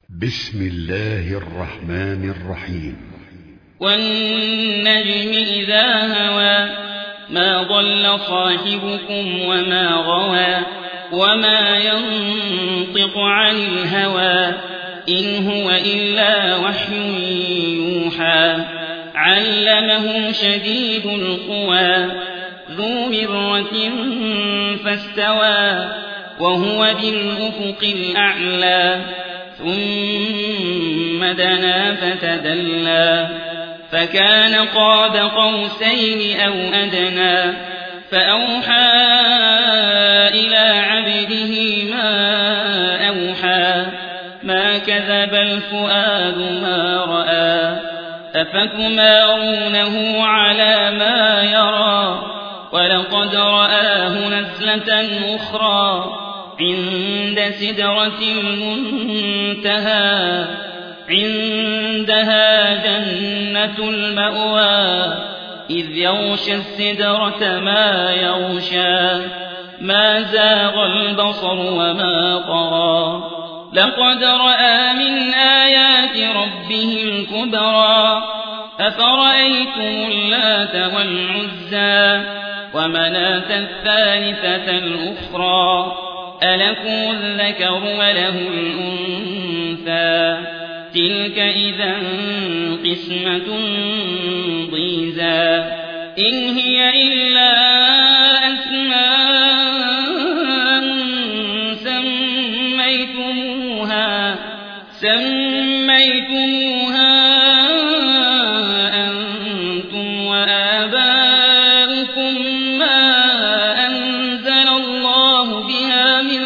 بسم الله الرحمن الرحيم. والنجم إذا هوى ما ضل صاحبكم وما غوى وما ينطق عن الهوى إن هو إلا وحي يوحى علمه شديد القوى ذو مرة فاستوى وهو بالأفق الأعلى ثم دنا فتدلى فكان قاب قوسين أو أدنى فأوحى إلى عبده ما أوحى ما كذب الفؤاد ما رأى أفتمارونه على ما يرى ولقد رآه نزلة أخرى عند سدرة المنتهى عندها جنة المأوى إذ يغشى السدرة ما يغشى ما زاغ البصر وما طغى لقد رأى من آيات ربه الكبرى أفرأيتم اللات والعزى ومناة الثالثة الأخرى ألكم الذكر وله الأنثى تلك إذا قسمة ضيزى إن هي إلا أسماء سميتموها أنتم وآباؤكم ما أنزل الله بها من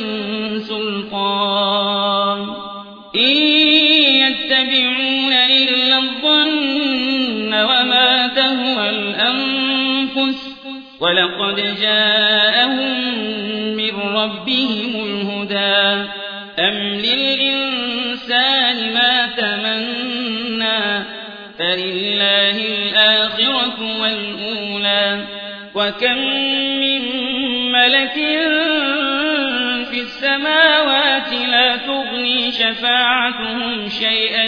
سلطان إن يتبعون إلا الظن وما تهوى الأنفس ولقد جاءهم من ربهم الهدى أم للإنسان ما تمنى فلله الآخرة والأولى وكم من ملك في السماوات لا تغني شفاعتهم شيئا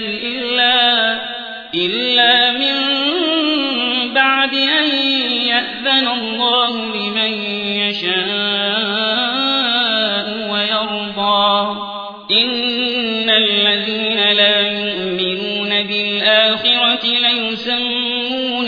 إلا من بعد أن يأذن الله لمن يشاء ويرضى إن الذين لا يؤمنون بالآخرة ليسمون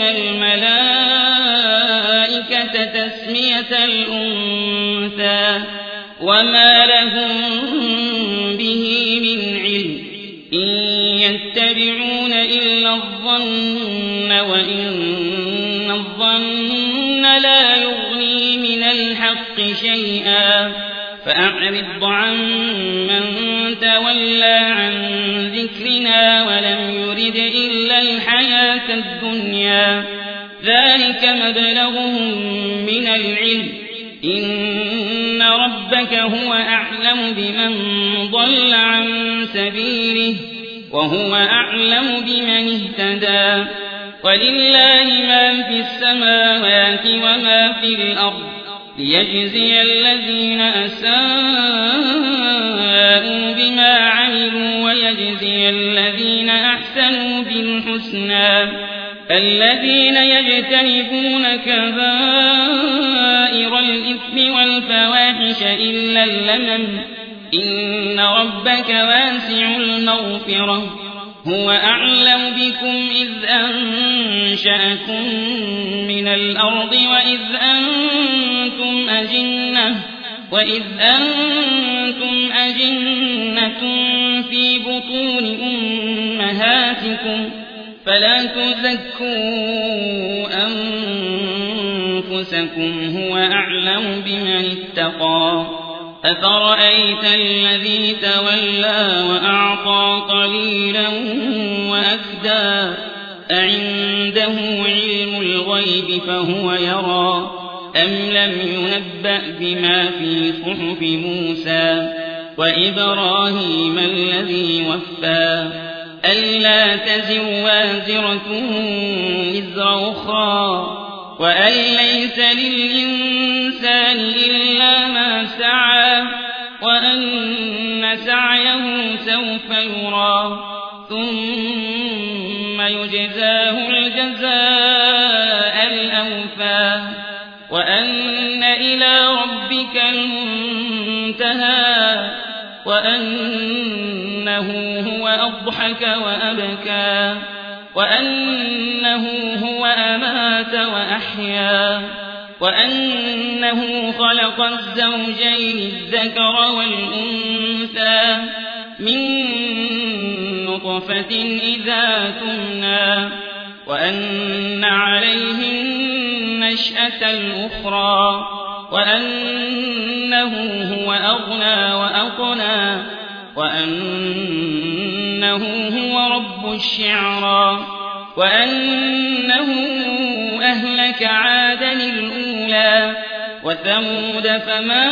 الملائكة تسمية الأنثى وما لهم به من علم إن يتبعون إلا الظن وإن الظن لا يغني من الحق شيئا فأعرض عن من تولى عن ذكرنا ولم يرد إلا الحياة الدنيا ذلك مبلغهم من العلم إن ربك هو أعلم بمن ضل عن سبيله وهو أعلم بمن اهتدى ولله ما في السماوات وما في الأرض ليجزي الذين أساءوا بما عملوا ويجزي الذين أحسنوا بالحسنى الذين يجتنبون كبائر الإثم والفواحش إلا اللمم إن ربك واسع المغفرة هو أعلم بكم إذ أنشأكم من الأرض وإذ أنتم أجنة في بطون أمهاتكم فلا تزكوا أنفسكم هو أعلم بمن اتقى أفرأيت الذي تولى وأعطى قليلا وأكدى أعنده علم الغيب فهو يرى أم لم ينبأ بما في صحف موسى وإبراهيم الذي وفى ألا تزر وازرة وزر أخرى وأن ليس للإنسان إلا ما سعى وأن سعيه سعيه سوف يرى ثم يجزاه الجزاء الأوفى وأن إلى ربك المنتهى وأنه هو أضحك وأبكى وأنه هو أمات وأحيا وأنه خلق الزوجين الذكر والأنثى من نطفة إذا تمنى وأن عليه النشأة الأخرى وأنه هو أغنى وأقنى وأنه هو رب الشعرى وأنه أهلك عادا الأولى وثمود فما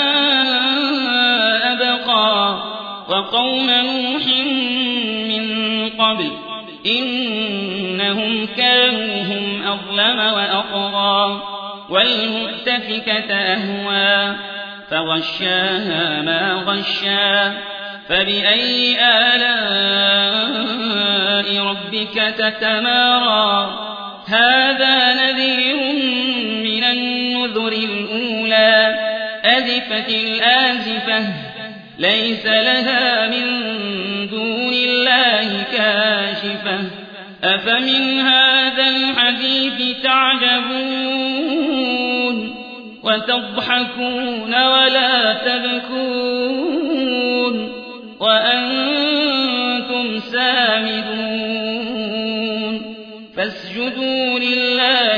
أبقى وقوم نوح من قبل إنهم كانوا هم أظلم وأطغى والمؤتفكة أهوى فغشاها ما غشا فبأي آلاء ربك تتمارى هذا نذير من النذر الأولى أزفت الآزفة ليس لها من دون الله كاشفة أفمن هذا الحديث تعجبون وتضحكون ولا تبكون وأنتم سامدون فاسجدوا لله